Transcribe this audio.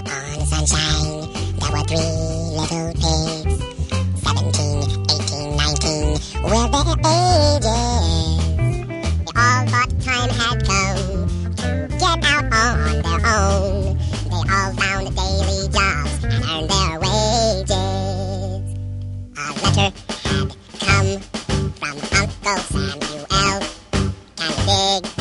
out on the sunshine, there were three little pigs, 17, 18, 19, with their ages. They all thought time had come to get out on their own. They all found daily jobs and earned their wages. A letter had come from Uncle Samuel, kind of big